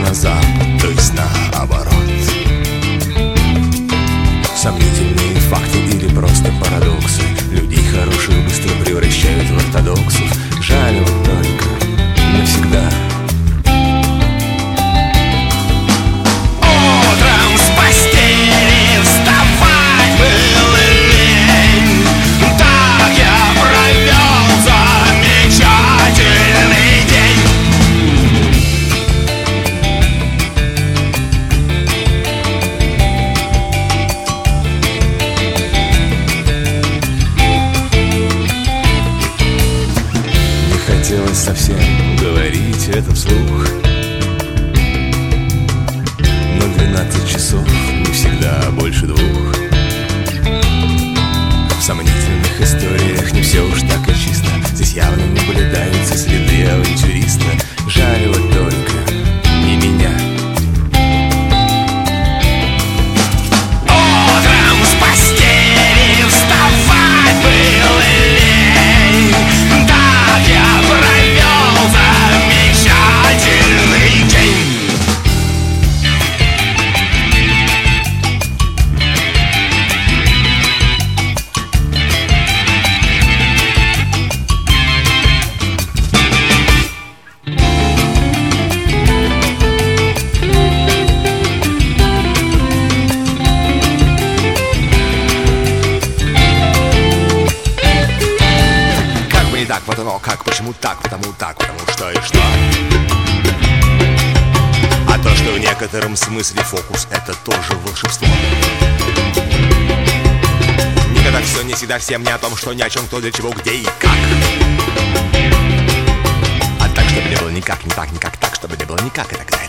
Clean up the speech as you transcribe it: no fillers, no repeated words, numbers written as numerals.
на запад, то есть наоборот. Сомнительные факты или просто парадоксы людей хороших быстро превращают в ортодоксов. Жаль вот только навсегда. Утром с постели вставать было лень. Так я провел замечательный день. Не хотелось совсем говорить это вслух, но 12 часов не всегда больше 2. В сомнительных историях не все уж так и чисто. Здесь явно наблюдаются следы авантюриста. Жаль вот только не меня. Утром с постели вставать было лень. Так я провел замечательный день. Так, вот оно, как, почему так, потому что и что. А то, что в некотором смысле фокус — это тоже волшебство. Никогда все, не всегда всем, не о том, что ни о чем, кто, для чего, где и как. А так, чтобы не было никак, не так, никак так, чтобы не было никак и так далее.